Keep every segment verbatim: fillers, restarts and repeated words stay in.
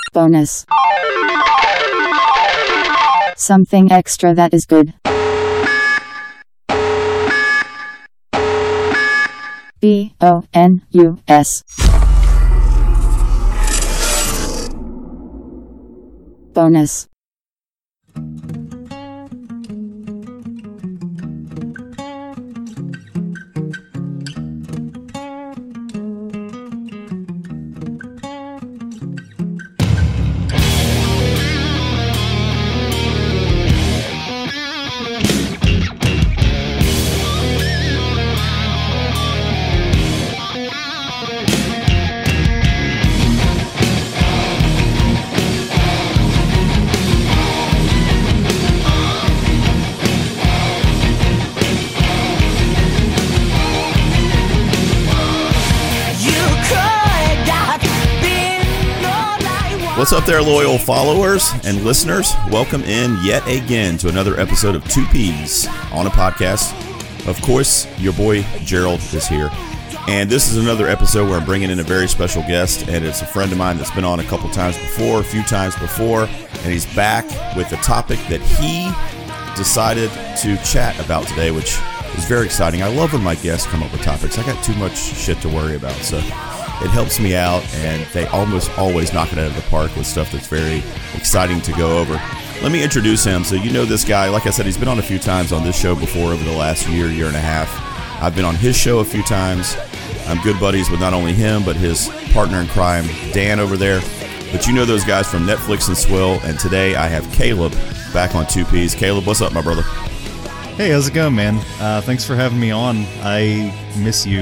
Bonus. Something extra that is good. B O N U S. Bonus. What's up there, loyal followers and listeners? Welcome in yet again to another episode of Two Peas on a Podcast. Of course, your boy Gerald is here. And this is another episode where I'm bringing in a very special guest, and it's a friend of mine that's been on a couple times before, a few times before, and he's back with a topic that he decided to chat about today, which is very exciting. I love when my guests come up with topics. I got too much shit to worry about, so it helps me out, and they almost always knock it out of the park with stuff that's very exciting to go over. Let me introduce him. So you know this guy. Like I said, he's been on a few times on this show before over the last year, year and a half. I've been on his show a few times. I'm good buddies with not only him, but his partner in crime, Dan, over there. But you know those guys from Netflix and Swill, and today I have Caleb back on Two Peas. Caleb, what's up, my brother? Hey, how's it going, man? Uh, thanks for having me on. I miss you.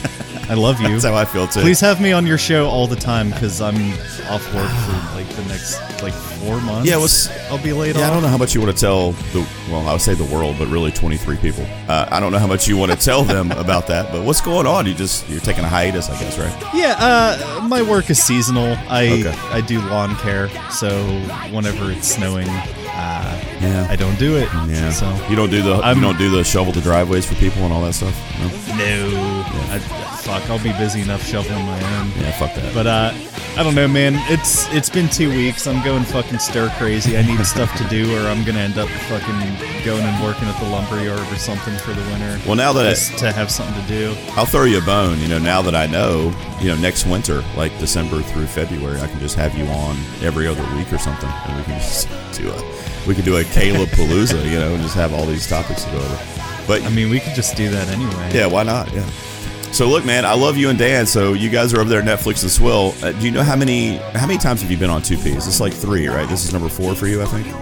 I love you. That's how I feel, too. Please have me on your show all the time, because I'm off work for, like, the next, like, four months. Yeah, was, I'll be laid yeah, off. I don't know how much you want to tell the, well, I would say the world, but really twenty-three people. Uh, I don't know how much you want to tell them about that, but what's going on? You just, you're taking a hiatus, I guess, right? Yeah, uh, my work is seasonal. I, Okay. I do lawn care, so whenever it's snowing, uh, Yeah. I don't do it. Yeah. So You don't do the I'm- you don't do the shovel the driveways for people and all that stuff? No? No. I, fuck, I'll be busy enough shoveling my own. Yeah, fuck that. But uh, I don't know, man. It's it's been two weeks. I'm going fucking stir crazy. I need stuff to do, or I'm gonna end up fucking going and working at the lumberyard or something for the winter. Well, now that just to have something to do. I'll throw you a bone, you know, now that I know, you know, next winter, like December through February, I can just have you on every other week or something, and we can just do a we can do a Caleb Palooza, you know, and just have all these topics to go over. But I mean, we could just do that anyway. yeah, why not? Yeah. So look, man, I love you and Dan. So you guys are over there at Netflix and Swill. Uh, do you know how many how many times have you been on Two Peas? It's like three, right? This is number four for you, I think.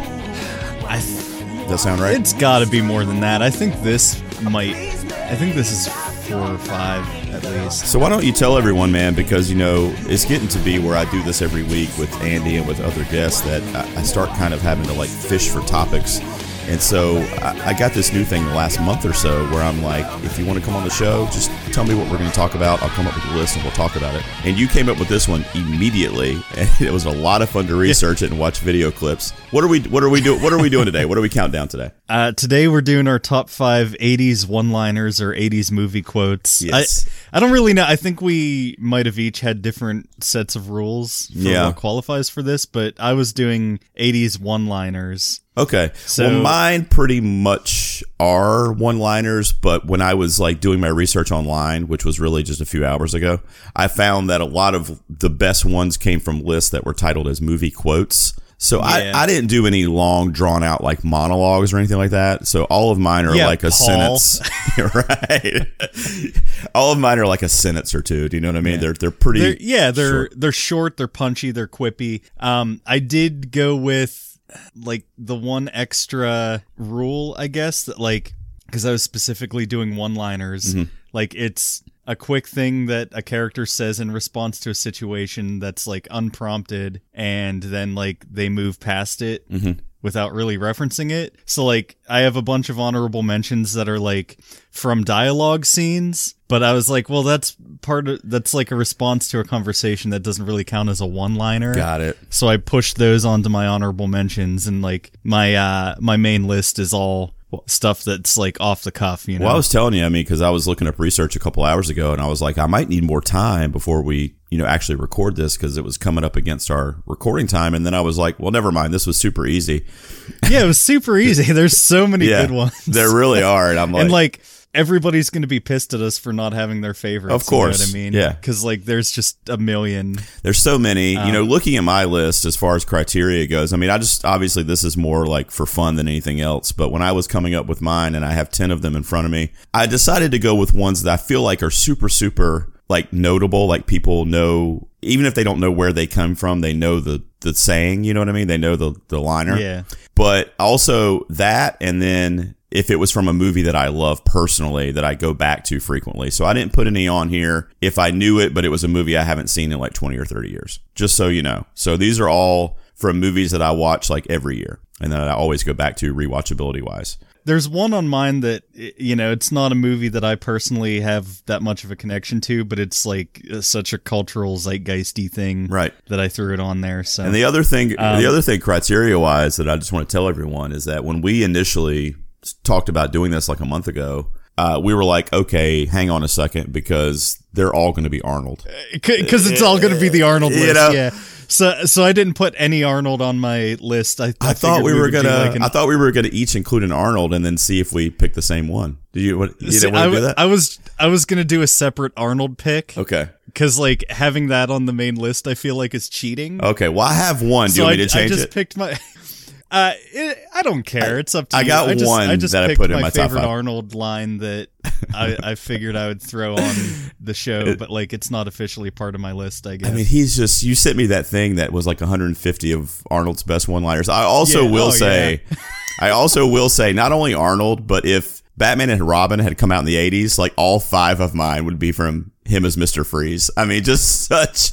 I th- Does that sound right? It's got to be more than that. I think this might. I think this is four or five at least. So why don't you tell everyone, man, because, you know, it's getting to be where I do this every week with Andy and with other guests that I, I start kind of having to, like, fish for topics. And so I, I got this new thing the last month or so where I'm like, if you want to come on the show, just tell me what we're going to talk about. I'll come up with a list and we'll talk about it. And you came up with this one immediately, and it was a lot of fun to research it and watch video clips. What are we? What are we doing? What are we doing today? What are we counting down today? Uh, today we're doing our top five eighties one-liners or eighties movie quotes. Yes. I, I don't really know. I think we might have each had different sets of rules for Yeah. what qualifies for this, but I was doing eighties one-liners. Okay. So- well, mine pretty much are one-liners, but when I was like doing my research online, which was really just a few hours ago, I found that a lot of the best ones came from lists that were titled as movie quotes. So Yeah. I, I didn't do any long, drawn-out like monologues or anything like that. So all of mine are Yeah, like a Paul. sentence. Right. All of mine are like a sentence or two. Do you know what I mean? Yeah. They're they're pretty. They're, yeah, they're short. they're short, they're punchy, they're quippy. Um, I did go with like the one extra rule, I guess, that like because I was specifically doing one-liners. Mhm. Like it's a quick thing that a character says in response to a situation that's like unprompted, and then like they move past it. Mhm. Without really referencing it. So like I have a bunch of honorable mentions that are like from dialogue scenes, but I was like, well, that's part of that's like a response to a conversation that doesn't really count as a one-liner. Got it. So I pushed those onto my honorable mentions, and like my uh my main list is all stuff that's like off the cuff, you know. Well, I was telling you, I mean, because I was looking up research a couple hours ago, and I was like, I might need more time before we, you know, actually record this because it was coming up against our recording time. And then I was like, well, never mind. This was super easy. Yeah, it was super easy. There's so many yeah, good ones. There really are. And I'm like, and like everybody's going to be pissed at us for not having their favorites. Of course. You know what I mean? Yeah. Because like there's just a million. There's so many, Um, you know, looking at my list as far as criteria goes. I mean, I just, obviously this is more like for fun than anything else. But when I was coming up with mine and I have ten of them in front of me, I decided to go with ones that I feel like are super, super like notable. Like people know, even if they don't know where they come from, they know the, the saying, you know what I mean? They know the, the liner. Yeah. But also that, and then if it was from a movie that I love personally that I go back to frequently. So I didn't put any on here if I knew it, but it was a movie I haven't seen in like twenty or thirty years, just so you know. So these are all from movies that I watch like every year and that I always go back to rewatchability wise. There's one on mine that, you know, it's not a movie that I personally have that much of a connection to, but it's like such a cultural zeitgeisty thing, Right. that I threw it on there. So And the other thing, Um, the other thing criteria wise that I just want to tell everyone is that when we initially talked about doing this like a month ago, uh, we were like, okay, hang on a second, because they're all going to be Arnold. because it's all going to be the Arnold You list, know? yeah. So, so I didn't put any Arnold on my list. I, I, thought figured we were would do gonna. like an- I thought we were gonna each include an Arnold and then see if we pick the same one. Did you? What, you See, didn't I, want to do w- that? I was I was gonna do a separate Arnold pick Okay. because like having that on the main list, I feel like is cheating. Okay. Well, I have one. Do so you want I, me to change I just it? picked my. Uh, it, I don't care. It's up to I you. got I just, one I just that I picked put in my, my top favorite five. Arnold line that I, I figured I would throw on the show, but like it's not officially part of my list. I guess. I mean, he's just. You sent me that thing that was like one hundred fifty of Arnold's best one-liners. I also Yeah, will oh, say, I also will say, not only Arnold, but if Batman and Robin had come out in the eighties, like all five of mine would be from him as Mister Freeze. I mean, just such.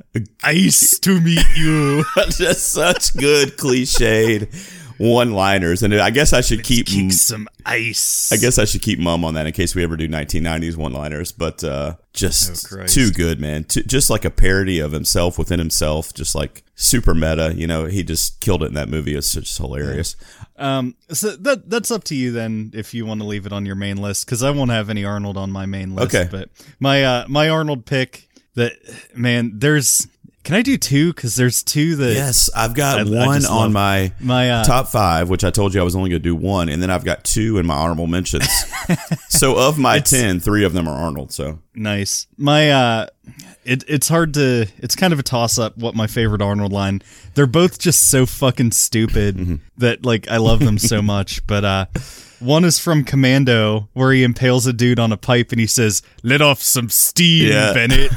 Nice to meet you. just such good cliched one-liners, and I guess I should keep. Kick some ice. I guess I should keep mum on that in case we ever do nineteen nineties one-liners. But uh, just Oh, Christ. too good, man. Too, just like a parody of himself within himself. Just like super meta. You know, he just killed it in that movie. It's just hilarious. Um, so that that's up to you then if you want to leave it on your main list because I won't have any Arnold on my main list. Okay. But my uh my Arnold pick that man, there's can I do two? Because there's two that Yes, I've got I- I one just on love- my my uh, top five, which I told you I was only going to do one, and then I've got two in my honorable mentions. So of my ten, three of them are Arnold. So nice. My uh, it it's hard to it's kind of a toss up what my favorite Arnold line. They're both just so fucking stupid Mm-hmm. that like I love them so much. But uh. One is from Commando, where he impales a dude on a pipe and he says, "Let off some steam, Yeah. Bennett."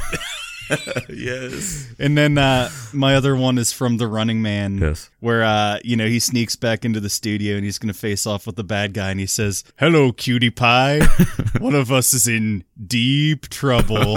yes, And then uh, my other one is from The Running Man, Yes. where uh, you know he sneaks back into the studio and he's going to face off with the bad guy, and he says, "Hello, cutie pie. One of us is in deep trouble."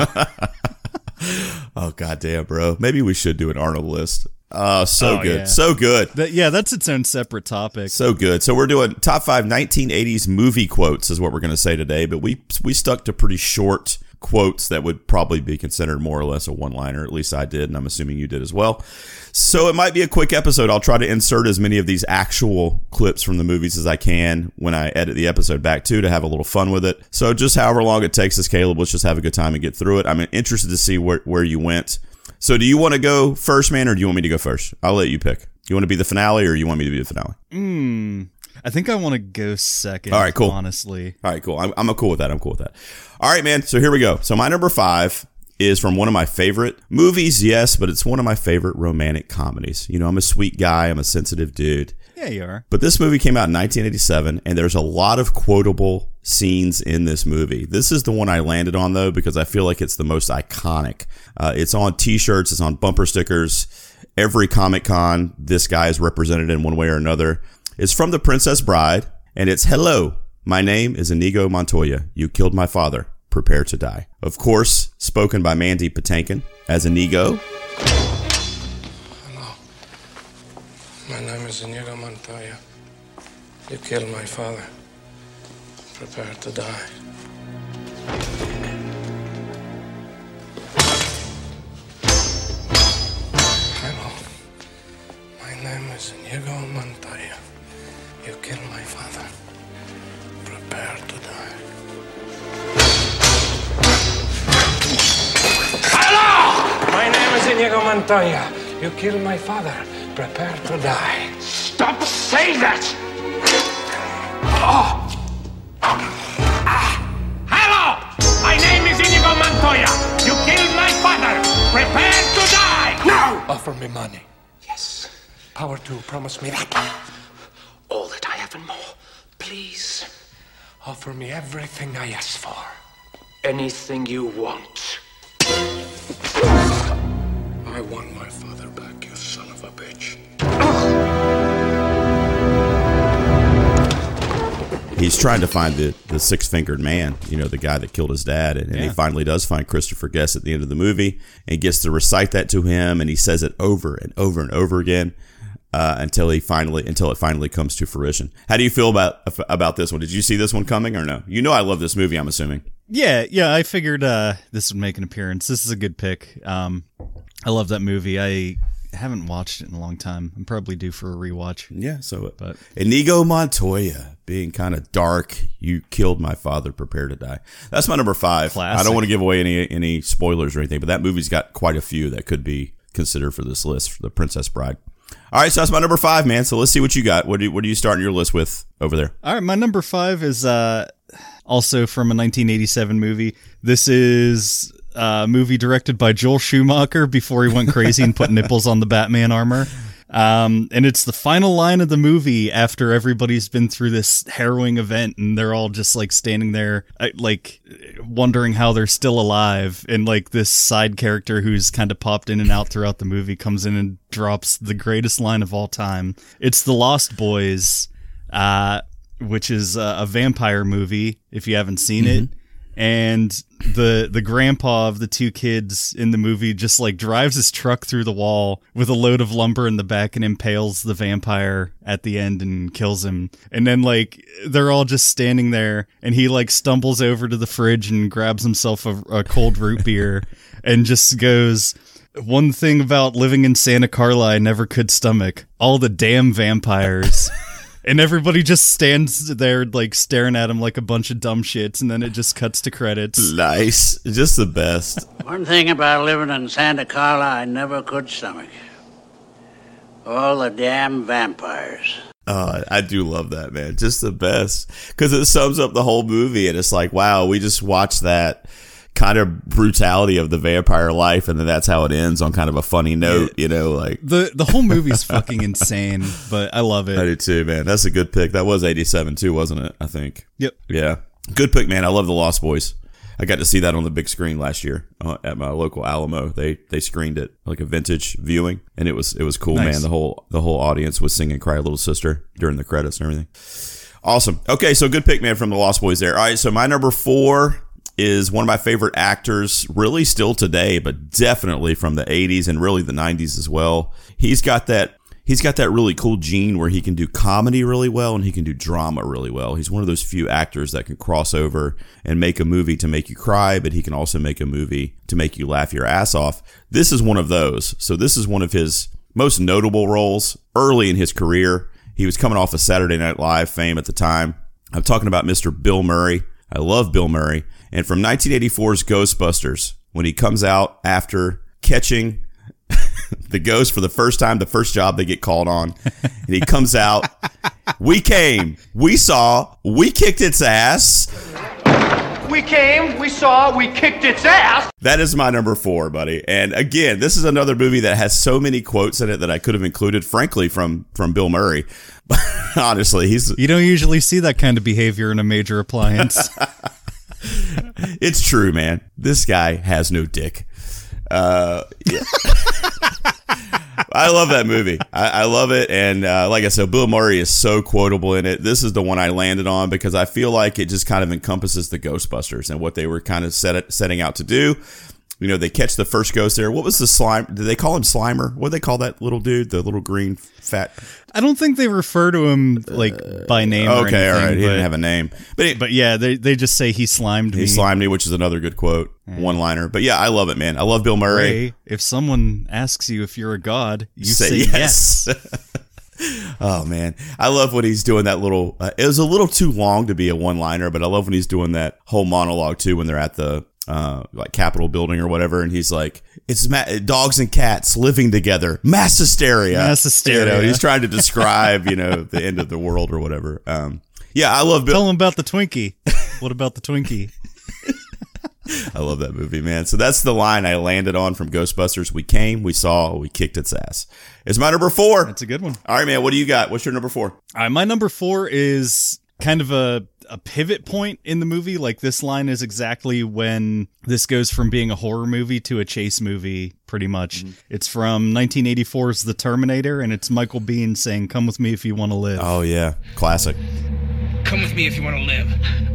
oh goddamn, bro. Maybe we should do an Arnold list. Oh, so Oh, good, yeah. so good. That, yeah, that's its own separate topic. So good. So we're doing top five nineteen eighties movie quotes is what we're going to say today, but we we stuck to pretty short quotes that would probably be considered more or less a one-liner. At least I did, and I'm assuming you did as well. So it might be a quick episode. I'll try to insert as many of these actual clips from the movies as I can when I edit the episode back too, to have a little fun with it. So just however long it takes us, Caleb, let's just have a good time and get through it. I'm interested to see where, where you went. So do you want to go first, man, or do you want me to go first? I'll let you pick. You want to be the finale, or you want me to be the finale? Hmm. I think I want to go second. All right, cool. Honestly, All right, cool. I'm, I'm cool with that. I'm cool with that. All right, man. So here we go. So my number five is from one of my favorite movies, yes, but it's one of my favorite romantic comedies. You know, I'm a sweet guy. I'm a sensitive dude. yeah, you are. But this movie came out in nineteen eighty-seven, and there's a lot of quotable scenes in this movie. This is the one I landed on, though, because I feel like it's the most iconic. Uh, it's on T-shirts. It's on bumper stickers. Every Comic-Con, this guy is represented in one way or another. It's from The Princess Bride, and it's, "Hello, my name is Inigo Montoya. You killed my father. Prepare to die." Of course, spoken by Mandy Patinkin as Inigo. Hello. My name is Inigo Montoya. You killed my father. Prepare to die. Hello. My name is Inigo Montoya. You killed my father. prepare to die. Hello! My name is Inigo Montoya. You killed my father. Prepare to die. Stop saying that! Oh! Ah. Hello! My name is Inigo Montoya. You killed my father. Prepare to die! Now! Offer me money. Yes. Power to promise me that. All that I have and more. Please. Offer me everything I ask for. Anything you want. I want my father back, you son of a bitch. He's trying to find the, the six-fingered man, you know, the guy that killed his dad. And, and Yeah. he finally does find Christopher Guest at the end of the movie and gets to recite that to him. And he says it over and over and over again uh, until he finally until it finally comes to fruition. How do you feel about about this one? Did you see this one coming or no? You know I love this movie, I'm assuming. Yeah, yeah, I figured uh, this would make an appearance. This is a good pick. Um, I love that movie. I haven't watched it in a long time. I'm probably due for a rewatch. Yeah, so But- Inigo Montoya being kind of dark. You killed my father. Prepare to die. That's my number five. Classic. I don't want to give away any any spoilers or anything, but that movie's got quite a few that could be considered for this list for The Princess Bride. All right, so that's my number five, man. So let's see what you got. What do you, what are you starting your list with over there? All right, my number five is uh, also from a nineteen eighty-seven movie. This is a movie directed by Joel Schumacher before he went crazy and put nipples on the Batman armor. Um, and it's the final line of the movie after everybody's been through this harrowing event and they're all just like standing there, uh, like wondering how they're still alive. And like this side character who's kind of popped in and out throughout the movie comes in and drops the greatest line of all time. It's The Lost Boys, uh, which is a, a vampire movie, if you haven't seen Mm-hmm. it. And the the grandpa of the two kids in the movie just like drives his truck through the wall with a load of lumber in the back and impales the vampire at the end and kills him. And then like they're all just standing there and he like stumbles over to the fridge and grabs himself a, a cold root beer and just goes, "One thing about living in Santa Carla I never could stomach, all the damn vampires." And everybody just stands there, like, staring at him like a bunch of dumb shits, and then it just cuts to credits. Nice. Just the best. One thing about living in Santa Carla I never could stomach. All the damn vampires. Oh, I do love that, man. Just the best. Because it sums up the whole movie, and it's like, wow, we just watched that kind of brutality of the vampire life, and then that's how it ends on kind of a funny note, you know, like. The the whole movie's fucking insane, but I love I it. do too, man. That's a good pick. That was eighty-seven too, wasn't it? I think. Yep. Yeah. Good pick, man. I love The Lost Boys. I got to see that on the big screen last year uh, at my local Alamo. They they screened it like a vintage viewing, and it was it was cool, Nice. man. The whole the whole audience was singing "Cry Little Sister" during the credits and everything. Awesome. Okay, so good pick, man, from The Lost Boys there. All right, so my number four is one of my favorite actors, really still today, but definitely from the eighties and really the nineties as well. He's got that he's got that really cool gene where he can do comedy really well and he can do drama really well. He's one of those few actors that can cross over and make a movie to make you cry, but he can also make a movie to make you laugh your ass off. This is one of those. So this is one of his most notable roles early in his career. He was coming off of Saturday Night Live fame at the time. I'm talking about Mister Bill Murray. I love Bill Murray. And from nineteen eighty-four's Ghostbusters, when he comes out after catching the ghost for the first time, the first job they get called on, and he comes out, we came, we saw, we kicked its ass. We came, we saw, we kicked its ass. That is my number four, buddy. And again, this is another movie that has so many quotes in it that I could have included, frankly, from, from Bill Murray. Honestly, he's... You don't usually see that kind of behavior in a major appliance. It's true, man. This guy has no dick. Uh, yeah. I love that movie. I, I love it. And uh, like I said, Bill Murray is so quotable in it. This is the one I landed on because I feel like it just kind of encompasses the Ghostbusters and what they were kind of set, setting out to do. You know, they catch the first ghost there. What was the slime? Did they call him Slimer? What did they call that little dude? The little green fat. I don't think they refer to him like by name. or Okay, all anything, right. He but, didn't have a name, but, it, but yeah, they they just say he slimed me. he slimed me, which is another good quote, one liner. But yeah, I love it, man. I love Bill Murray. Ray, if someone asks you if you're a god, you Say say, yes. yes. Oh man, I love when he's doing that little. Uh, it was a little too long to be a one-liner, but I love when he's doing that whole monologue too. When they're at the uh, like Capitol building or whatever, and he's like, "It's ma- dogs and cats living together, mass hysteria." Mass hysteria. You know, he's trying to describe, you know, the end of the world or whatever. Um, yeah, I love. Bill- Tell him about the Twinkie. What about the Twinkie? I love that movie, man. So that's the line I landed on from Ghostbusters. We came, we saw, we kicked its ass. It's my number four. That's a good one. All right, man. What do you got? What's your number four? All right, my number four is kind of a, a pivot point in the movie. Like, this line is exactly when this goes from being a horror movie to a chase movie, pretty much. Mm-hmm. It's from nineteen eighty-four's The Terminator, and it's Michael Biehn saying, "Come with me if you want to live." Oh, yeah. Classic. Come with me if you want to live.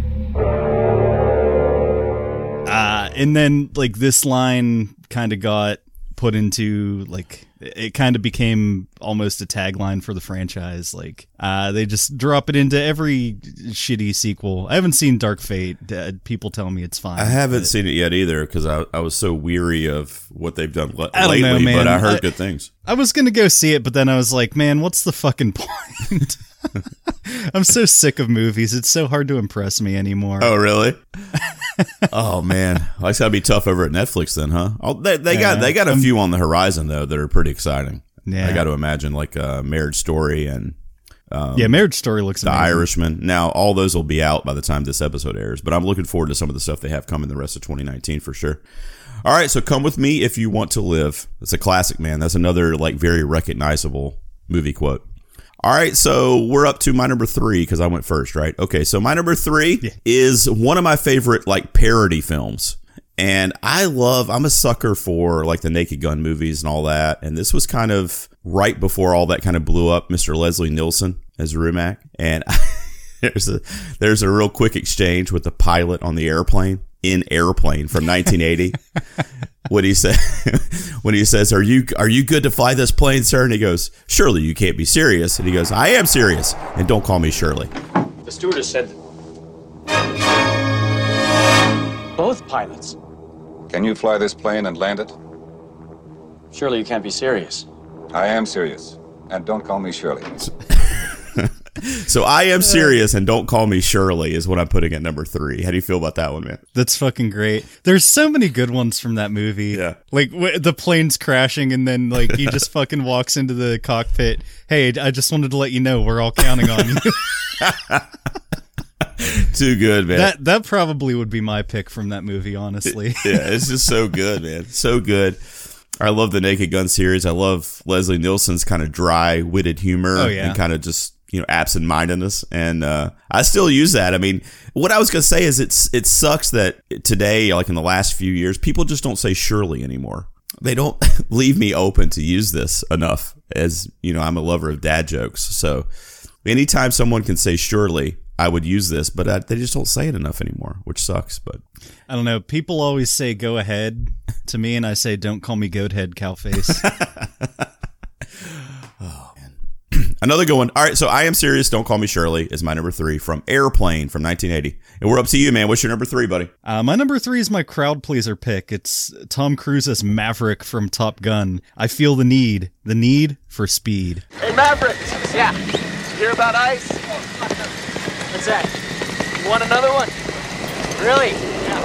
Uh, and then, like, this line kind of got put into, like, it kind of became almost a tagline for the franchise. Like, uh, they just drop it into every shitty sequel. I haven't seen Dark Fate. Uh, people tell me it's fine. I haven't but seen it yet either because I, I was so weary of what they've done le- I don't lately, know, man. but I heard I- good things. I was going to go see it, but then I was like, man, what's the fucking point? I'm so sick of movies. It's so hard to impress me anymore. Oh, really? Oh, man. Well, it's got to be tough over at Netflix then, huh? Oh, they they Yeah. got they got a few on the horizon, though, that are pretty exciting. Yeah. I got to imagine, like uh, Marriage Story and um, yeah, Marriage Story looks The amazing. Irishman. Now, all those will be out by the time this episode airs, but I'm looking forward to some of the stuff they have coming the rest of twenty nineteen for sure. All right, so Come With Me If You Want to Live. It's a classic, man. That's another, like, very recognizable movie quote. All right, so we're up to my number three because I went first, right? Okay, so my number three Yeah. is one of my favorite, like, parody films. And I love, I'm a sucker for, like, the Naked Gun movies and all that. And this was kind of right before all that kind of blew up, Mister Leslie Nielsen as Rumac. And there's a there's a real quick exchange with the pilot on the airplane, in Airplane from nineteen eighty. When he said, when he says, "Are you are you good to fly this plane, sir?" And he goes, "Surely you can't be serious." And he goes, "I am serious, and don't call me Shirley." The stewardess said both pilots. Can you fly this plane and land it? Surely you can't be serious. I am serious, and don't call me Shirley. So I am serious, and don't call me Shirley is what I'm putting at number three. How do you feel about that one, man? That's fucking great. There's so many good ones from that movie. Yeah. Like w- the plane's crashing and then like he just fucking walks into the cockpit. "Hey, I just wanted to let you know we're all counting on you." Too good, man. That that probably would be my pick from that movie, honestly. Yeah, it's just so good, man. So good. I love the Naked Gun series. I love Leslie Nielsen's kind of dry-witted humor Oh, yeah. and kind of just, you know, absent-mindedness. And uh, I still use that. I mean, what I was going to say is it's it sucks that today, like in the last few years, people just don't say Shirley anymore. They don't leave me open to use this enough, as, you know, I'm a lover of dad jokes. So anytime someone can say Shirley, I would use this, but I, they just don't say it enough anymore, which sucks. But I don't know. People always say "go ahead" to me, and I say "don't call me goat head, cow face." Oh, man. Another good one. All right, so I Am Serious, Don't Call Me Shirley is my number three from Airplane from nineteen eighty. And we're up to you, man. What's your number three, buddy? Uh, my number three is my crowd pleaser pick. It's Tom Cruise as Maverick from Top Gun. I feel the need, the need for speed. Hey, Maverick! Yeah? You hear about ice? What's that? You want another one? Really? Yeah.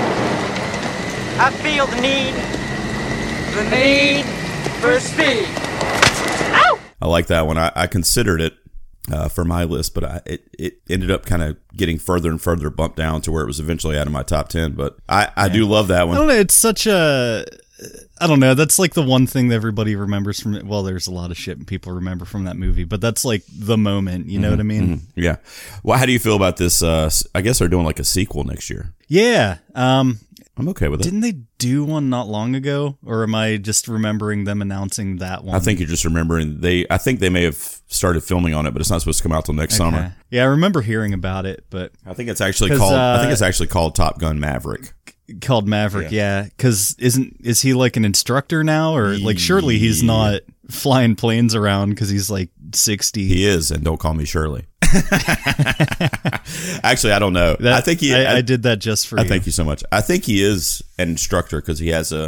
I feel the need, the need for speed. Ow! I like that one. I, I considered it uh, for my list, but I, it, it ended up kind of getting further and further bumped down to where it was eventually out of my top ten. But I, I do love that I one. don't know. It's such a... I don't know. That's like the one thing that everybody remembers from it. Well, there's a lot of shit people remember from that movie, but that's like the moment. You know what I mean? Mm-hmm. Yeah. Well, how do you feel about this? Uh, I guess they're doing like a sequel next year. Yeah. Um, I'm okay with it. Didn't they do one not long ago? Or am I just remembering them announcing that one? I think you're just remembering they. I think they may have started filming on it, but it's not supposed to come out till next Okay. summer. Yeah, I remember hearing about it, but I think it's actually 'Cause, called. uh, I think it's actually called Top Gun Maverick. called Maverick. Yeah, because isn't is he like an instructor now, or like surely he's not flying planes around because he's like sixty. He is, and don't call me Shirley. Actually, I don't know. That- I think he. I, I did that just for I you. thank you so much. I think he is an instructor because he has a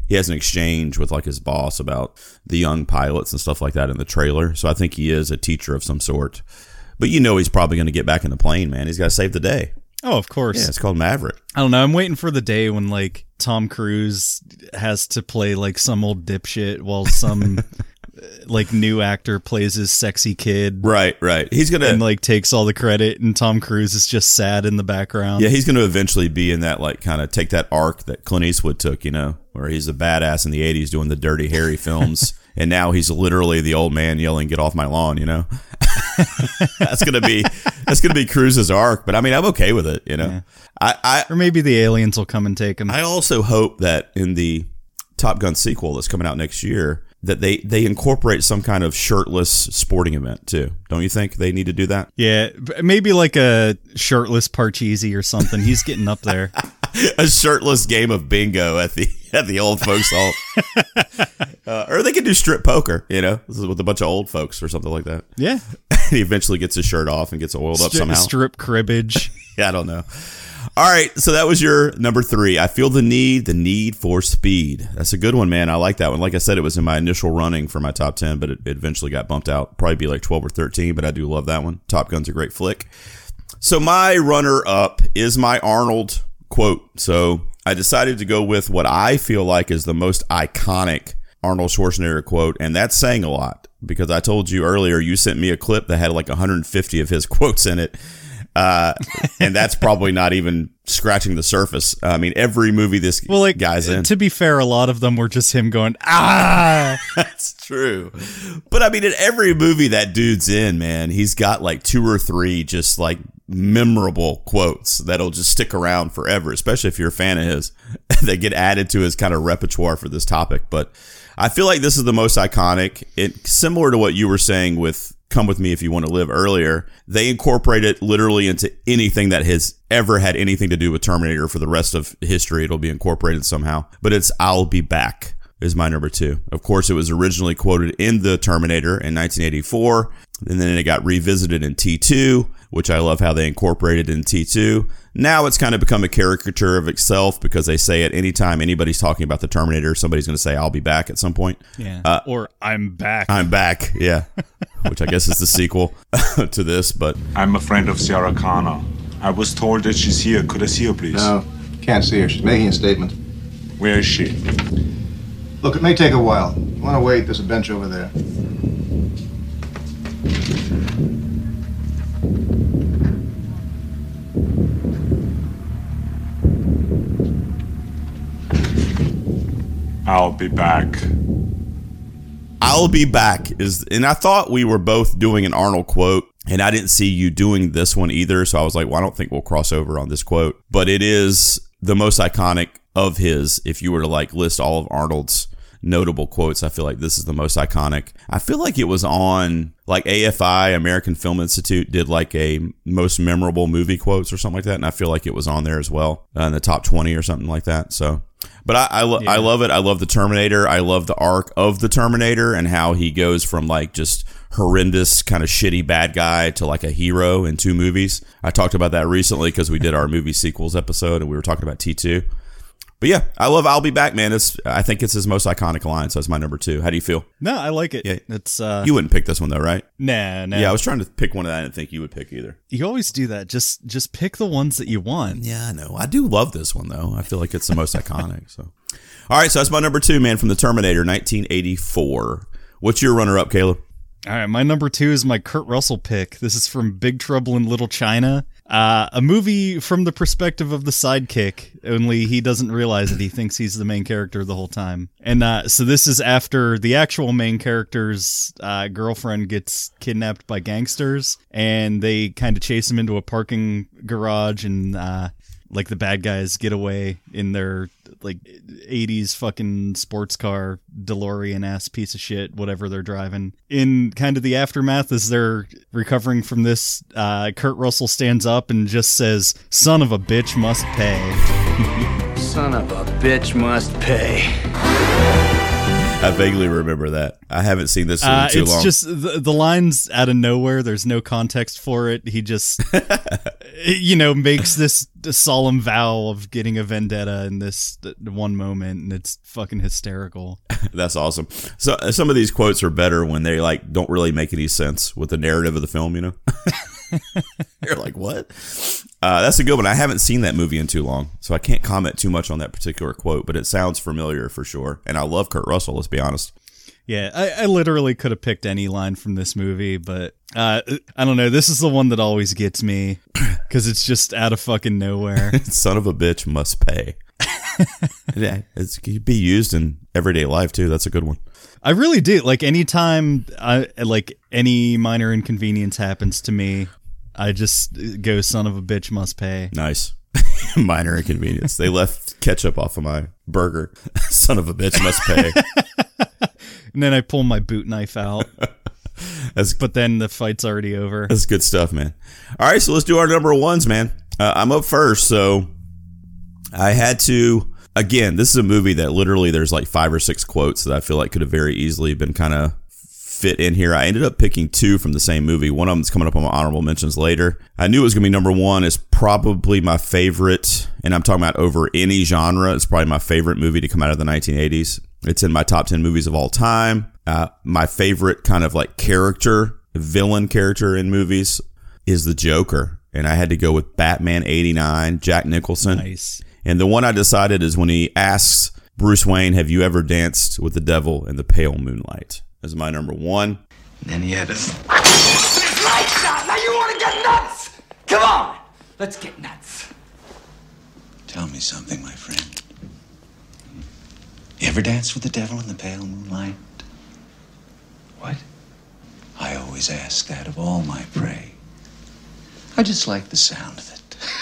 he has an exchange with like his boss about the young pilots and stuff like that in the trailer. So I think he is a teacher of some sort. But you know he's probably going to get back in the plane, man. He's got to save the day. Oh, of course. Yeah, it's called Maverick. I don't know. I'm waiting for the day when like Tom Cruise has to play like some old dipshit while some like new actor plays his sexy kid. Right, right. He's gonna and like takes all the credit, and Tom Cruise is just sad in the background. Yeah, he's gonna eventually be in that like kind of take that arc that Clint Eastwood took, you know, where he's a badass in the eighties doing the Dirty Harry films, and now he's literally the old man yelling, "Get off my lawn," you know. that's gonna be that's gonna be Cruise's arc, but I mean, I'm okay with it, you know. Yeah. I, I or maybe the aliens will come and take him. I also hope that in the Top Gun sequel that's coming out next year, that they, they incorporate some kind of shirtless sporting event too. Don't you think they need to do that? Yeah, maybe like a shirtless Parcheesi or something. He's getting up there. A shirtless game of bingo at the at the old folks home. uh, or they could do strip poker, you know, with a bunch of old folks or something like that. Yeah. He eventually gets his shirt off and gets oiled Stri- up somehow. Strip cribbage. Yeah, I don't know. All right, so that was your number three. I feel the need, the need for speed. That's a good one, man. I like that one. Like I said, it was in my initial running for my top ten, but it, it eventually got bumped out. Probably be like twelve or thirteen, but I do love that one. Top Gun's a great flick. So my runner-up is my Arnold quote. So I decided to go with what I feel like is the most iconic Arnold Schwarzenegger quote, and that's saying a lot because I told you earlier you sent me a clip that had like one hundred fifty of his quotes in it. Uh, and that's probably not even scratching the surface. I mean, every movie this well, like, guy's in. To be fair, a lot of them were just him going, ah! That's true. But I mean, in every movie that dude's in, man, he's got like two or three just like memorable quotes that'll just stick around forever, especially if you're a fan of his. They get added to his kind of repertoire for this topic. But I feel like this is the most iconic. It similar to what you were saying with Come With Me If You Want to Live earlier. They incorporate it literally into anything that has ever had anything to do with Terminator for the rest of history. It'll be incorporated somehow. But it's I'll Be Back is my number two. Of course, it was originally quoted in The Terminator in nineteen eighty-four. And then it got revisited in T two, which I love how they incorporated in T two. Now it's kind of become a caricature of itself because they say it anytime anybody's talking about the Terminator, somebody's going to say, I'll be back at some point. Yeah. Uh, or I'm back. I'm back. Yeah. Which I guess is the sequel to this, but I'm a friend of Sarah Connor. I was told that she's here. Could I see her, please? No, can't see her. She's making a statement. Where is she? Look, it may take a while. If you want to wait, there's a bench over there. I'll be back. I'll be back is, and I thought we were both doing an Arnold quote, and I didn't see you doing this one either. So I was like, well, I don't think we'll cross over on this quote, but it is the most iconic of his. If you were to like list all of Arnold's notable quotes, I feel like this is the most iconic. I feel like it was on like A F I, American Film Institute, did like a most memorable movie quotes or something like that. And I feel like it was on there as well uh, in the top twenty or something like that. So, but I I, lo- yeah. I love it. I love the Terminator. I love the arc of the Terminator and how he goes from like just horrendous kind of shitty bad guy to like a hero in two movies. I talked about that recently because we did our movie sequels episode and we were talking about T two. But yeah, I love I'll Be Back, man. It's I think it's his most iconic line, so it's my number two. How do you feel? No, I like it. Yeah. It's uh You wouldn't pick this one though, right? Nah, nah. Yeah, I was trying to pick one that I didn't think you would pick either. You always do that. Just just pick the ones that you want. Yeah, I know. I do love this one though. I feel like it's the most iconic. So all right, so that's my number two, man, from the Terminator, nineteen eighty-four. What's your runner up, Caleb? All right, my number two is my Kurt Russell pick. This is from Big Trouble in Little China. Uh, a movie from the perspective of the sidekick, only he doesn't realize it. He thinks he's the main character the whole time. And uh, so this is after the actual main character's uh, girlfriend gets kidnapped by gangsters, and they kind of chase him into a parking garage, and uh, like the bad guys get away in their like eighties fucking sports car, DeLorean ass piece of shit, whatever they're driving. In kind of the aftermath, as they're recovering from this, uh, Kurt Russell stands up and just says, "Son of a bitch must pay." Son of a bitch must pay. I vaguely remember that. I haven't seen this in uh, too it's long. It's just the, the line's out of nowhere. There's no context for it. He just you know, makes this solemn vow of getting a vendetta in this one moment, and it's fucking hysterical. That's awesome. So some of these quotes are better when they like don't really make any sense with the narrative of the film, you know? You're like, what? Uh, that's a good one. I haven't seen that movie in too long, so I can't comment too much on that particular quote, but it sounds familiar for sure. And I love Kurt Russell, let's be honest. Yeah, I, I literally could have picked any line from this movie, but uh, I don't know. This is the one that always gets me because it's just out of fucking nowhere. Son of a bitch must pay. Yeah, it's, it can be used in everyday life too. That's a good one. I really do. Like anytime I like any minor inconvenience happens to me, I just go, son of a bitch must pay. Nice. Minor inconvenience. They left ketchup off of my burger. Son of a bitch must pay. And then I pull my boot knife out. That's, but then the fight's already over. That's good stuff, man. All right, so let's do our number ones, man. Uh, I'm up first, so I had to... Again, this is a movie that literally there's like five or six quotes that I feel like could have very easily been kind of fit in here. I ended up picking two from the same movie. One of them is coming up on my honorable mentions later. I knew it was going to be number one. It's probably my favorite, and I'm talking about over any genre. It's probably my favorite movie to come out of the nineteen eighties. It's in my top ten movies of all time. Uh, my favorite kind of like character, villain character in movies is the Joker. And I had to go with Batman eighty-nine, Jack Nicholson. Nice. And the one I decided is when he asks Bruce Wayne, have you ever danced with the devil in the pale moonlight? As my number one. And then he had us. It's lights out! Now you want to get nuts! Come on! Let's get nuts. Tell me something, my friend. You ever danced with the devil in the pale moonlight? What? I always ask that of all my prey. I just like the sound of it.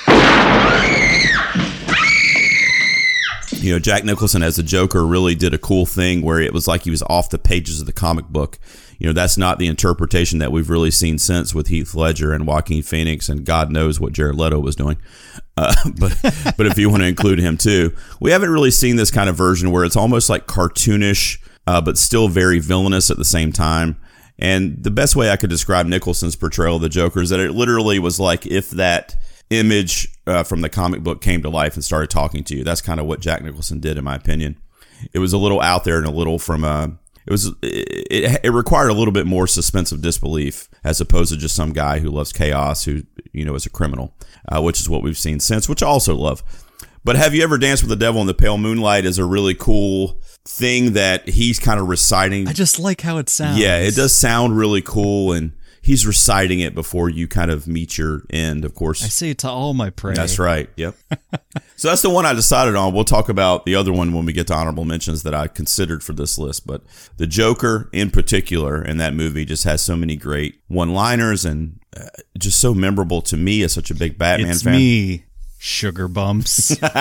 You know, Jack Nicholson as the Joker really did a cool thing where it was like he was off the pages of the comic book. You know, that's not the interpretation that we've really seen since with Heath Ledger and Joaquin Phoenix, and God knows what Jared Leto was doing. Uh, but but if you want to include him too, we haven't really seen this kind of version where it's almost like cartoonish, uh, but still very villainous at the same time. And the best way I could describe Nicholson's portrayal of the Joker is that it literally was like if that image uh, from the comic book came to life and started talking to you. That's kind of what Jack Nicholson did, in my opinion. It was a little out there and a little from a... It was it, it required a little bit more suspense of disbelief as opposed to just some guy who loves chaos who, you know, is a criminal, uh, which is what we've seen since, which I also love. But Have You Ever Danced with the Devil in the Pale Moonlight is a really cool thing that he's kind of reciting. I just like how it sounds. Yeah, it does sound really cool, and he's reciting it before you kind of meet your end, of course. I say it to all my prey. That's right. Yep. So that's the one I decided on. We'll talk about the other one when we get to honorable mentions that I considered for this list. But the Joker in particular in that movie just has so many great one-liners and uh, just so memorable to me as such a big Batman it's fan. It's me, Sugar Bumps. Oh,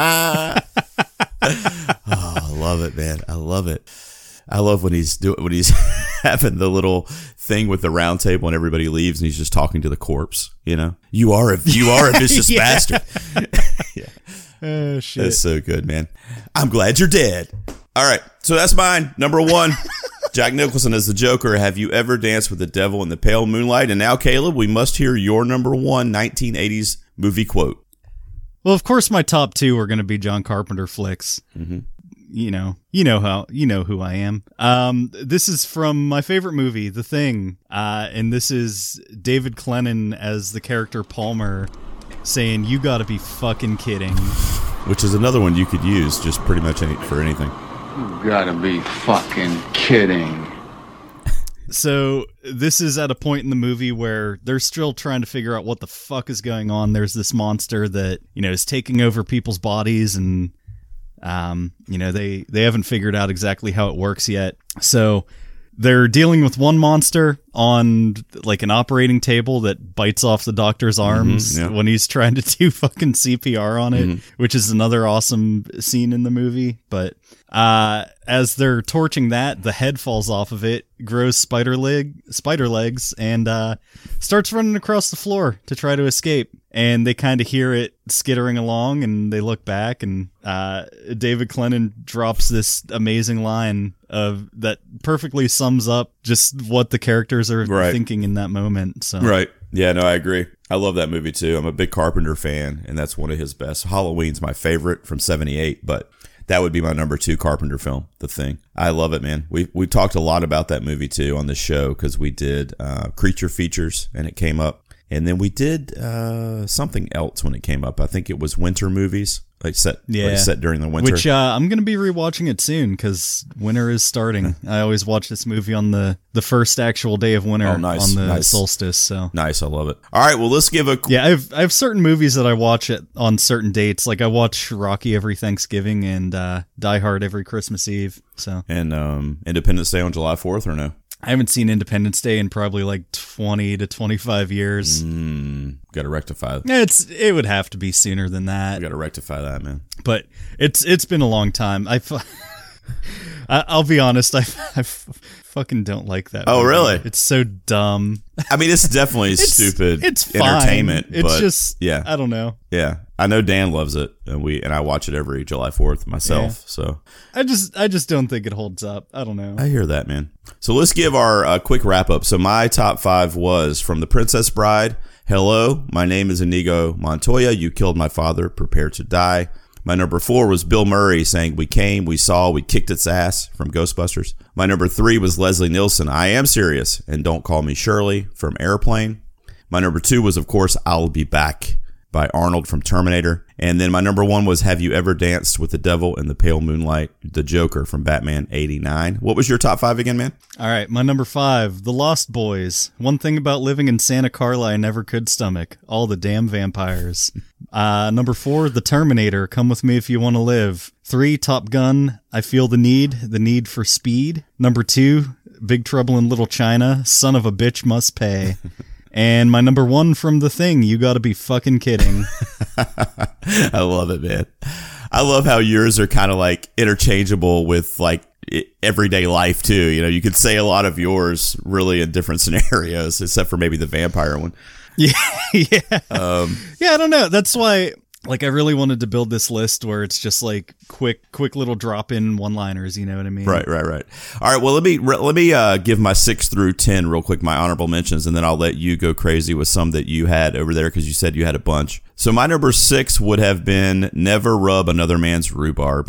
I love it, man. I love it. I love when he's doing when he's having the little thing with the round table and everybody leaves and he's just talking to the corpse. You know, you are a you are a vicious yeah. bastard. Yeah, oh shit, that's so good, man. I'm glad you're dead. All right, so that's mine. Number one, Jack Nicholson as the Joker. Have you ever danced with the devil in the pale moonlight? And now, Caleb, we must hear your number one nineteen eighties movie quote. Well, of course, my top two are going to be John Carpenter flicks. Mm-hmm. You know, you know how, you know who I am. Um, this is from my favorite movie, The Thing. Uh, and this is David Clennon as the character Palmer saying, "You gotta be fucking kidding." Which is another one you could use just pretty much any, for anything. You gotta be fucking kidding. So this is at a point in the movie where they're still trying to figure out what the fuck is going on. There's this monster that, you know, is taking over people's bodies and Um, you know, they, they haven't figured out exactly how it works yet. So they're dealing with one monster on like an operating table that bites off the doctor's arms mm-hmm, yeah. when he's trying to do fucking C P R on it, mm-hmm. which is another awesome scene in the movie. But uh, as they're torching that, the head falls off of it, grows spider leg, spider legs, and uh, starts running across the floor to try to escape. And they kind of hear it skittering along, and they look back, and uh, David Clennon drops this amazing line of that perfectly sums up just what the characters are right. thinking in that moment. So right, yeah, no, I agree. I love that movie too. I'm a big Carpenter fan, and that's one of his best. Halloween's my favorite from seventy-eight, but that would be my number two Carpenter film, The Thing. I love it, man. We we talked a lot about that movie too on the show because we did uh, Creature Features, and it came up. And then we did uh, something else when it came up. I think it was winter movies, like set, yeah. like set during the winter. Which uh, I'm going to be rewatching it soon because winter is starting. I always watch this movie on the, the first actual day of winter oh, nice, on the nice. solstice. So nice, I love it. All right, well, let's give a yeah. I have I have certain movies that I watch it on certain dates. Like I watch Rocky every Thanksgiving and uh, Die Hard every Christmas Eve. So and um, Independence Day on July fourth or no? I haven't seen Independence Day in probably like twenty to twenty-five years. Mm, got to rectify that. It's it would have to be sooner than that. Got to rectify that, man. But it's it's been a long time. I, I'll be honest. I, I fucking don't like that. Oh, movie. really? It's so dumb. I mean, it's definitely it's, stupid. It's fine. Entertainment. It's but just yeah. I don't know. Yeah, I know Dan loves it, and we and I watch it every July fourth myself. Yeah. So I just I just don't think it holds up. I don't know. I hear that, man. So let's give our uh, quick wrap up. So my top five was from The Princess Bride. Hello, my name is Inigo Montoya. You killed my father. Prepare to die. My number four was Bill Murray saying, "We came, we saw, we kicked its ass" from Ghostbusters. My number three was Leslie Nielsen, "I Am Serious," and "Don't Call Me Shirley" from Airplane. My number two was, of course, "I'll Be Back" by Arnold from Terminator. And then my number one was "Have You Ever Danced with the Devil in the Pale Moonlight?" The Joker from Batman eighty-nine. What was your top five again, man? All right, my number five, The Lost Boys. One thing about living in Santa Carla I never could stomach. All the damn vampires. Uh, number four, The Terminator. Come with me if you want to live. Three, Top Gun. I feel the need. The need for speed. Number two, Big Trouble in Little China. Son of a bitch must pay. And my number one from The Thing, You Gotta Be Fucking Kidding. I love it, man. I love how yours are kind of like interchangeable with like everyday life too. You know, you could say a lot of yours really in different scenarios, except for maybe the vampire one. Yeah, yeah. Um, yeah, I don't know. That's why, like, I really wanted to build this list where it's just like quick, quick little drop-in one-liners. You know what I mean? Right, right, right. All right. Well, let me let me uh, give my six through ten real quick, my honorable mentions, and then I'll let you go crazy with some that you had over there because you said you had a bunch. So my number six would have been "Never Rub Another Man's Rhubarb."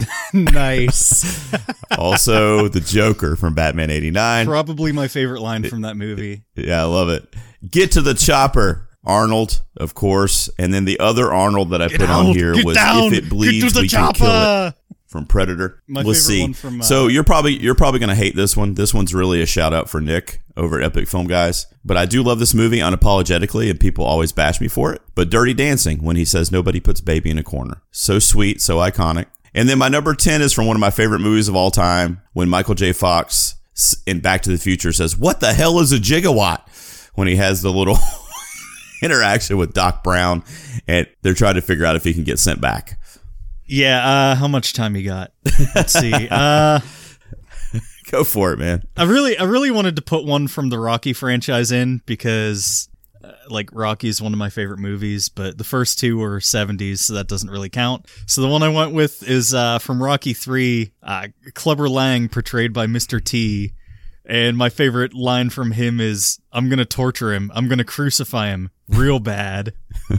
Nice. Also, the Joker from Batman eighty-nine. Probably my favorite line from that movie. Yeah, I love it. "Get to the chopper." Arnold, of course. And then the other Arnold that I Get put out, on here get was down, "If it bleeds, get to the we chopper." can kill it from Predator. My Let's favorite see. one from, uh, so you're probably you're probably going to hate this one. This one's really a shout out for Nick over at Epic Film Guys. But I do love this movie unapologetically, and people always bash me for it. But Dirty Dancing, when he says nobody puts baby in a corner. So sweet, so iconic. And then my number ten is from one of my favorite movies of all time, when Michael J. Fox in Back to the Future says, "What the hell is a gigawatt?" When he has the little interaction with Doc Brown, and they're trying to figure out if he can get sent back. Yeah, uh, how much time you got? Let's see. Uh, Go for it, man. I really, I really wanted to put one from the Rocky franchise in because, uh, like, Rocky is one of my favorite movies, but the first two were seventies, so that doesn't really count. So the one I went with is uh, from Rocky three, uh, Clubber Lang, portrayed by Mister T. And my favorite line from him is, "I'm going to torture him. I'm going to crucify him real bad."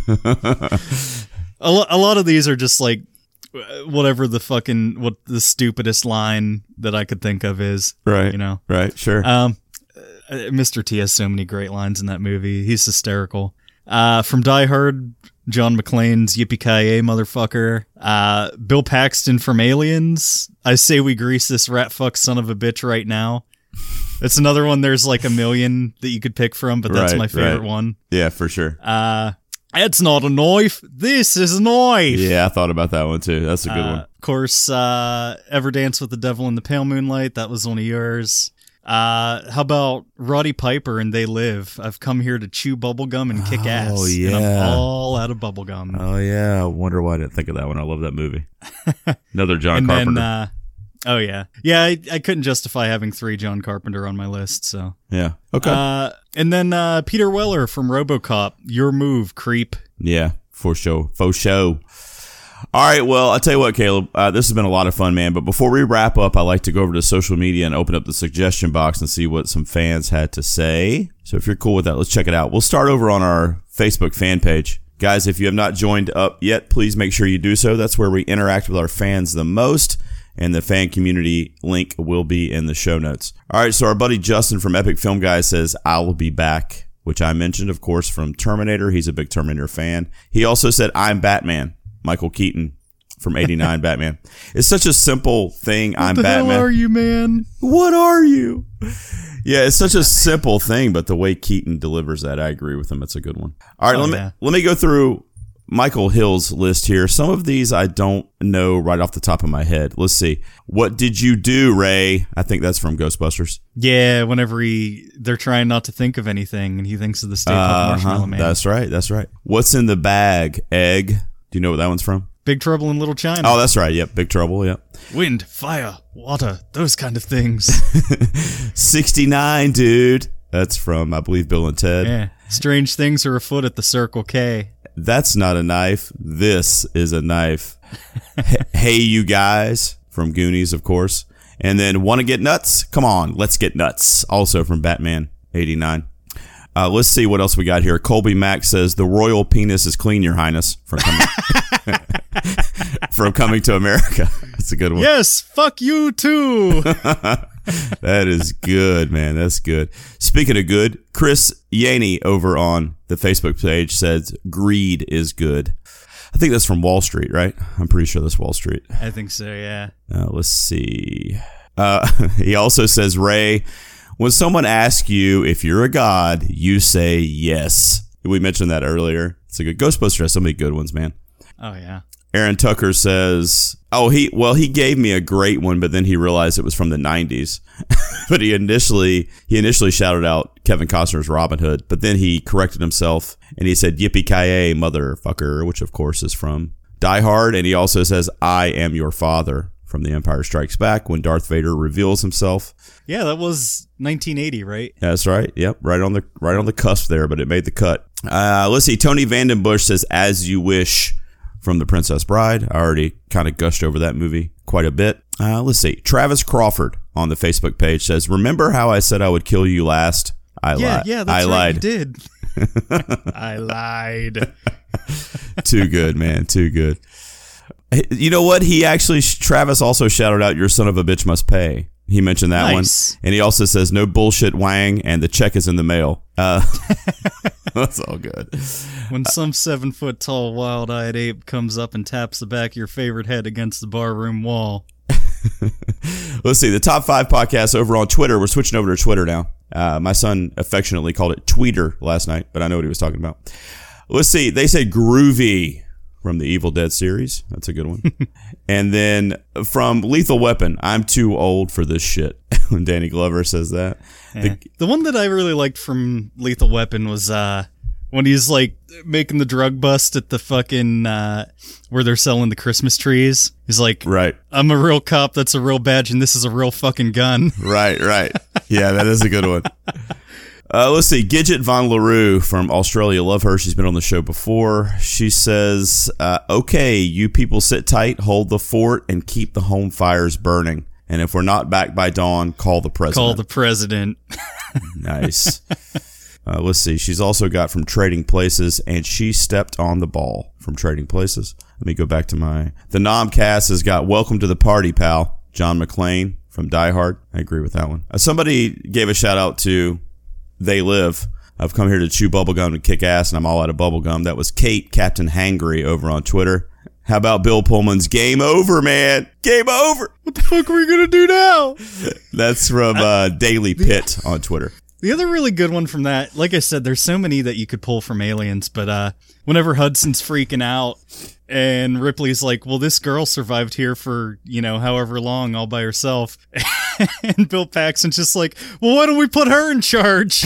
a, lo- a lot of these are just like, whatever the fucking, what the stupidest line that I could think of is. Right. You know? Right. Sure. Um, Mister T has so many great lines in that movie. He's hysterical. Uh, from Die Hard, John McClane's "Yippee-ki-yay, motherfucker." Uh, Bill Paxton from Aliens, "I say we grease this rat fuck son of a bitch right now." It's another one. There's like a million that you could pick from, but that's right, my favorite right. one. Yeah, for sure. Uh, "It's not a knife. This is a knife." Yeah, I thought about that one too. That's a good uh, one. Of course, uh, "Ever Dance with the Devil in the Pale Moonlight?" That was one of yours. Uh, how about Roddy Piper and "They Live"? "I've come here to chew bubblegum and kick Oh, ass. yeah. And I'm all out of bubblegum." Oh yeah, I wonder why I didn't think of that one. I love that movie. Another John and Carpenter. Then, uh, oh yeah, yeah. I, I couldn't justify having three John Carpenter on my list, so yeah. Okay. Uh, and then uh, Peter Weller from RoboCop. "Your move, creep." Yeah, for sure. For show. All right, well, I'll tell you what, Caleb, uh, this has been a lot of fun, man. But before we wrap up, I like to go over to social media and open up the suggestion box and see what some fans had to say. So if you're cool with that, let's check it out. We'll start over on our Facebook fan page. Guys, if you have not joined up yet, please make sure you do so. That's where we interact with our fans the most, and the fan community link will be in the show notes. All right, so our buddy Justin from Epic Film Guy says, I'll be back, which I mentioned, of course, from Terminator. He's a big Terminator fan. He also said, I'm Batman, Michael Keaton from eighty-nine Batman. It's such a simple thing, what I'm the Batman. What are you, man? What are you? Yeah, it's such a simple thing, but the way Keaton delivers that, I agree with him. It's a good one. All right, oh, let yeah. me let me go through Michael Hill's list here. Some of these I don't know right off the top of my head. Let's see. What did you do, Ray? I think that's from Ghostbusters. Yeah, whenever he they're trying not to think of anything, and he thinks of the Stay Puft Uh-huh, Marshmallow Man. That's right. That's right. What's in the bag? Egg. Do you know what that one's from? Big Trouble in Little China. Oh, that's right. Yep. Big Trouble. Yep. Wind, fire, water, those kind of things. sixty-nine, dude. That's from, I believe, Bill and Ted. Yeah. Strange things are afoot at the Circle K. That's not a knife. This is a knife. Hey, you guys, from Goonies, of course. And then Want to Get Nuts? Come on, let's get nuts. Also from Batman eighty-nine. Uh, let's see what else we got here. Colby Mack says, the royal penis is clean, Your Highness, from coming, from coming to America. That's a good one. Yes, fuck you too. That is good, man. That's good. Speaking of good, Chris Yaney over on the Facebook page says, greed is good. I think that's from Wall Street, right? I'm pretty sure that's Wall Street. I think so, yeah. Uh, let's see. Uh, he also says, Ray, when someone asks you if you're a god, you say yes. We mentioned that earlier. It's a good Ghostbusters has so many good ones, man. Oh, yeah. Aaron Tucker says, oh, he well, he gave me a great one, but then he realized it was from the nineties. But he initially he initially shouted out Kevin Costner's Robin Hood, but then he corrected himself and he said, yippee-ki-yay, motherfucker, which of course is from Die Hard. And he also says, I am your father, from The Empire Strikes Back, when Darth Vader reveals himself. Yeah, that was nineteen eighty, right? That's right. Yep, right on the right on the cusp there, but it made the cut. Uh, let's see. Tony Vandenbush says, As You Wish, from The Princess Bride. I already kind of gushed over that movie quite a bit. Uh, let's see. Travis Crawford on the Facebook page says, remember how I said I would kill you last? I yeah, lied. Yeah, that's I right, lied. you did. I lied. Too good, man. Too good. You know what? He actually, Travis also shouted out, your son of a bitch must pay. He mentioned that nice. one. And he also says, no bullshit, Wang, and the check is in the mail. Uh, that's all good. When some seven-foot-tall, wild-eyed ape comes up and taps the back of your favorite head against the barroom wall. Let's see. The top five podcasts over on Twitter. We're switching over to Twitter now. Uh, my son affectionately called it Tweeter last night, but I know what he was talking about. Let's see. They said Groovy from the Evil Dead series. That's a good one. And then from Lethal Weapon, I'm too old for this shit. When Danny Glover says that. Yeah. The, the one that I really liked from Lethal Weapon was uh, when he's like making the drug bust at the fucking uh, where they're selling the Christmas trees. He's like, right. I'm a real cop. That's a real badge. And this is a real fucking gun. Right, right. Yeah, that is a good one. Uh, let's see. Gidget Von LaRue from Australia. Love her. She's been on the show before. She says, uh, okay, you people sit tight, hold the fort, and keep the home fires burning. And if we're not back by dawn, call the president. Call the president. Nice. Uh, let's see. She's also got from Trading Places, and she stepped on the ball from Trading Places. Let me go back to my... The Nomcast has got Welcome to the Party, pal. John McClane from Die Hard. I agree with that one. Uh, somebody gave a shout out to... They Live. I've come here to chew bubblegum and kick ass, and I'm all out of bubblegum. That was Kate, Captain Hangry, over on Twitter. How about Bill Pullman's Game Over, man? Game over. What the fuck are we going to do now? That's from uh, Daily Pit on Twitter. The other really good one from that, like I said, there's so many that you could pull from Aliens, but uh, whenever Hudson's freaking out and Ripley's like, well, this girl survived here for, you know, however long all by herself. And Bill Paxton's just like, well, why don't we put her in charge?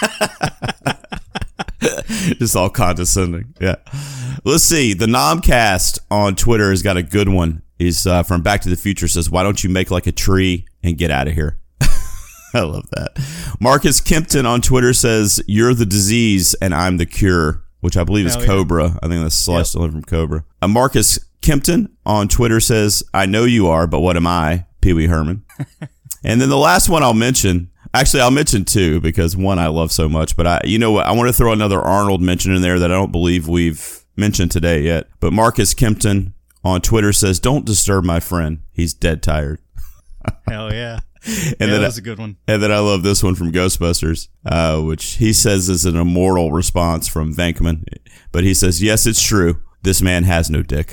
Just all condescending. Yeah. Let's see. The Nomcast on Twitter has got a good one. He's uh, from Back to the Future, says, why don't you make like a tree and get out of here? I love that. Marcus Kempton on Twitter says, you're the disease and I'm the cure, which I believe is Hell yeah. Cobra. I think that's sliced yep. from Cobra. Uh, Marcus Kempton on Twitter says, I know you are, but what am I? Pee Wee Herman. And then the last one I'll mention, Actually, I'll mention two because one I love so much. But I, you know what? I want to throw another Arnold mention in there that I don't believe we've mentioned today yet. But Marcus Kempton on Twitter says, "Don't disturb my friend. He's dead tired." Hell yeah. And yeah, then that was I, a good one. And then I love this one from Ghostbusters, uh, which he says is an immortal response from Venkman. But he says, "Yes, it's true. This man has no dick."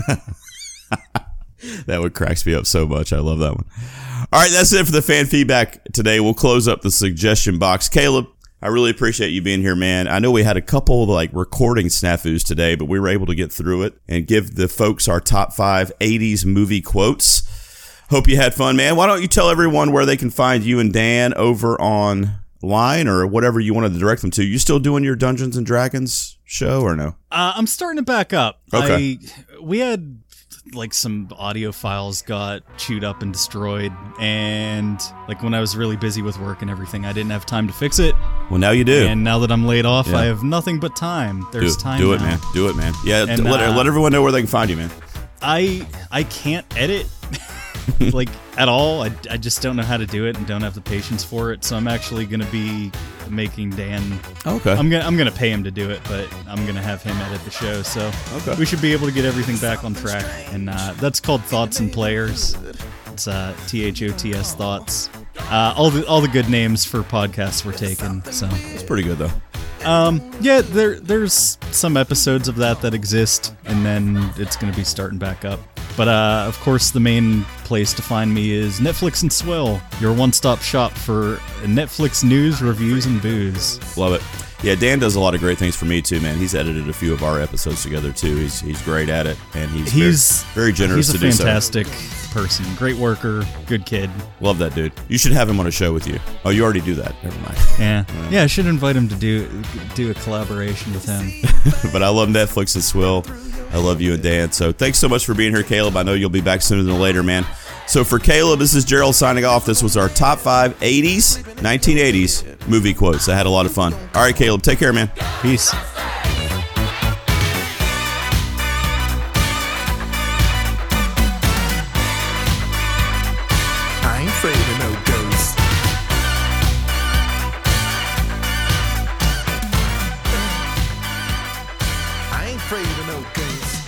That one cracks me up so much. I love that one. All right, that's it for the fan feedback today. We'll close up the suggestion box. Caleb, I really appreciate you being here, man. I know we had a couple of like recording snafus today, but we were able to get through it and give the folks our top five eighties movie quotes. Hope you had fun, man. Why don't you tell everyone where they can find you and Dan over online or whatever you wanted to direct them to? You still doing your Dungeons and Dragons show or no? Uh, I'm starting to back up. Okay. I, we had like some audio files got chewed up and destroyed, and like when I was really busy with work and everything, I didn't have time to fix it. Well, now you do. And now that I'm laid off, Yeah. I have nothing but time. There's do, time Do it, now. man. Do it, man. Yeah, And, let, uh, let everyone know where they can find you, man. I I can't edit like at all. I, I just don't know how to do it and don't have the patience for it. So I'm actually going to be making Dan. Okay. I'm gonna I'm gonna pay him to do it, but I'm gonna have him edit the show. So Okay. we should be able to get everything back on track. And uh, that's called Thoughts and Players. It's uh, T H O T S Thoughts. Uh, all the all the good names for podcasts were taken. So it's pretty good though. Um, yeah, there there's some episodes of that that exist, and then it's going to be starting back up. But uh, of course, the main place to find me is Netflix and Swill, your one-stop shop for Netflix news, reviews, and booze. Love it. Yeah, Dan does a lot of great things for me too, man. He's edited a few of our episodes together too. He's he's great at it, and he's He's very, very generous he's a to do so. fantastic person, great worker, good kid. Love that dude. You should have him on a show with you. Oh, you already do that. Never mind. Yeah, yeah. I should invite him to do do a collaboration with him. But I love Netflix and Swill. I love you and Dan. So thanks so much for being here, Caleb. I know you'll be back sooner than later, man. So for Caleb, this is Gerald signing off. This was our top five eighties, nineteen eighties movie quotes. I had a lot of fun. All right, Caleb, take care, man. Peace. I ain't afraid of no ghosts. I ain't afraid of no ghosts.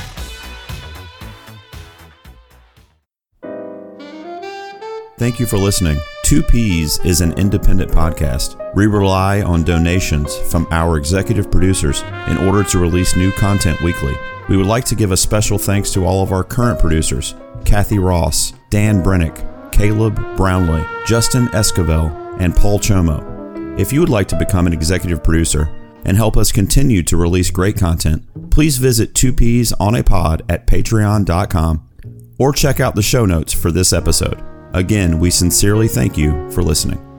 Thank you for listening. Two Peas is an independent podcast. We rely on donations from our executive producers in order to release new content weekly. We would like to give a special thanks to all of our current producers, Kathy Ross, Dan Brennick, Caleb Brownlee, Justin Esquivel, and Paul Chomo. If you would like to become an executive producer and help us continue to release great content, please visit Two Peas on a Pod at patreon dot com or check out the show notes for this episode. Again, we sincerely thank you for listening.